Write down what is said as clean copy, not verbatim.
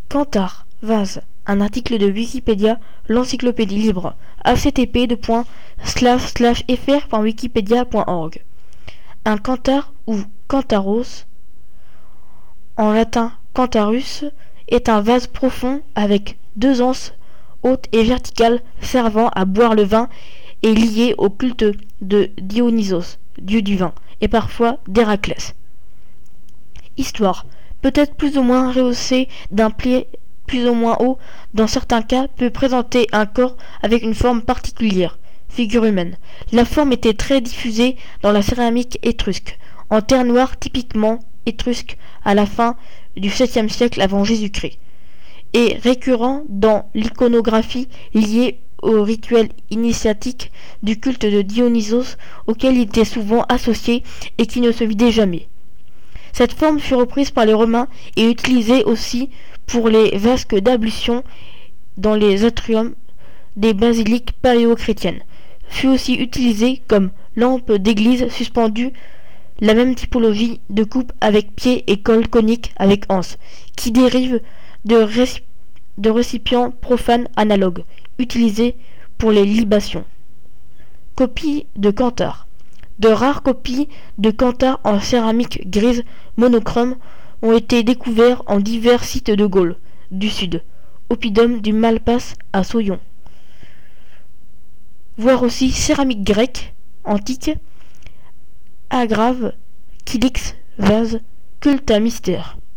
Cantar, vase. Un article de Wikipédia, l'encyclopédie libre. http://fr.wikipedia.org. Un cantar ou cantaros, en latin cantarus, est un vase profond avec 2 anses hautes et verticales servant à boire le vin et lié au culte de Dionysos, dieu du vin, et parfois d'Héraclès. Histoire. Peut-être plus ou moins rehaussé d'un pli plus ou moins haut, dans certains cas peut présenter un corps avec une forme particulière, figure humaine. La forme était très diffusée dans la céramique étrusque, en terre noire typiquement étrusque à la fin du 7e siècle avant Jésus-Christ, et récurrent dans l'iconographie liée au rituel initiatique du culte de Dionysos auquel il était souvent associé et qui ne se vidait jamais. Cette forme fut reprise par les Romains et utilisée aussi pour les vasques d'ablution dans les atriums des basiliques paléo-chrétiennes. Fut aussi utilisée comme lampe d'église suspendue, la même typologie de coupe avec pied et col conique avec anse, qui dérive de récipients profanes analogues, utilisés pour les libations. Copie de Cantar. De rares copies de Cantar en céramique grise monochrome ont été découverts en divers sites de Gaule du Sud, oppidum du Malpasse à Soyon. Voir aussi céramique grecque, antique, agrave, kylix, vase, culte à mystère.